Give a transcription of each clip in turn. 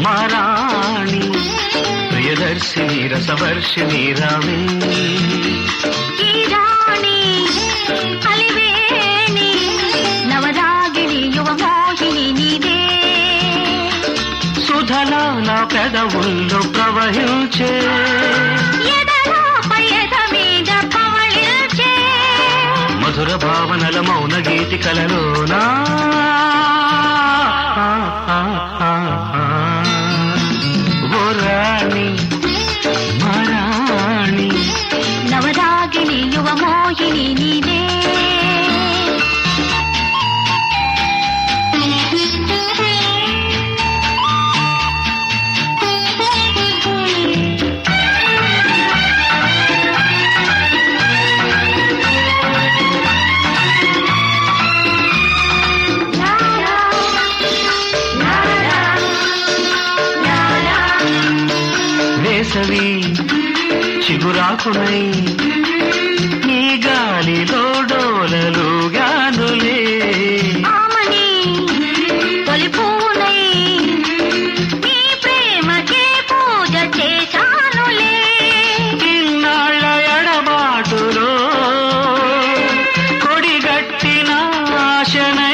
మారాణి ప్రియదర్శిని రసవర్షిణి రావే సుధలా నా పెదవుల్లో ప్రవహించే మధుర భావనల మౌన గీతి కలలోనా ఓ రాణి మారాణి నవరాగిణి యువ మోహిని నీవే వేసవి చిగురాకునై నీ గాలిలో డోలలుగానులే ఆమని తొలి పూనై నీ ప్రేమకే పూజ చేశానులే ఇన్నాళ్ళ ఎడబాటులో కొడిగట్టిన ఆశనై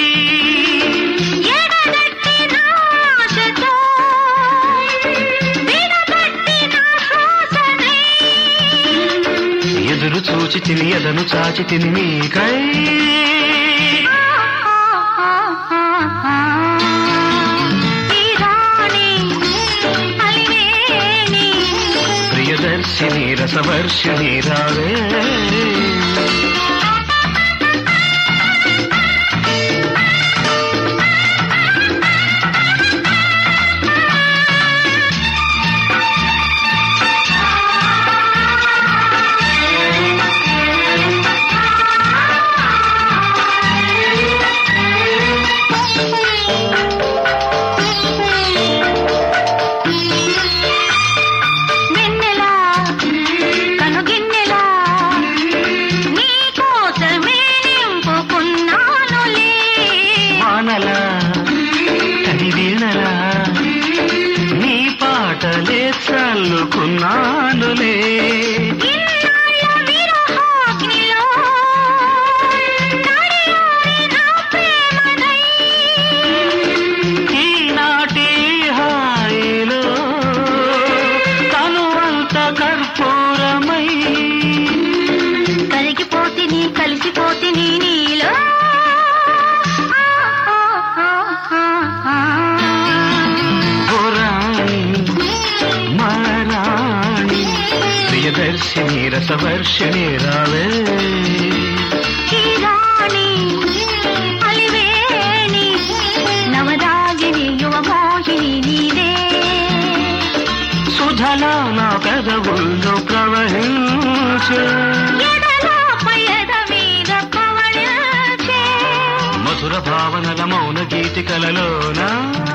ఎదురు చూచి తిని ఎదను చాచి తిని నీకై ప్రియదర్శిని రసవర్షిణి రావే నీ పాటలే చల్లుకున్నానులే ఈనాటి హాయిలో తనువంత కర్పూరమై కరిగిపోతిని కలిసిపోతిని నీలో ప్రియదర్శిని రసవర్షిణి రావే రాణి అలివేణి నవరాగిణి యువ మోహిని నీవే సుధలా నా పెదవుల్లో ప్రవహించే మధుర భావనల మౌన గీతి కలలోనా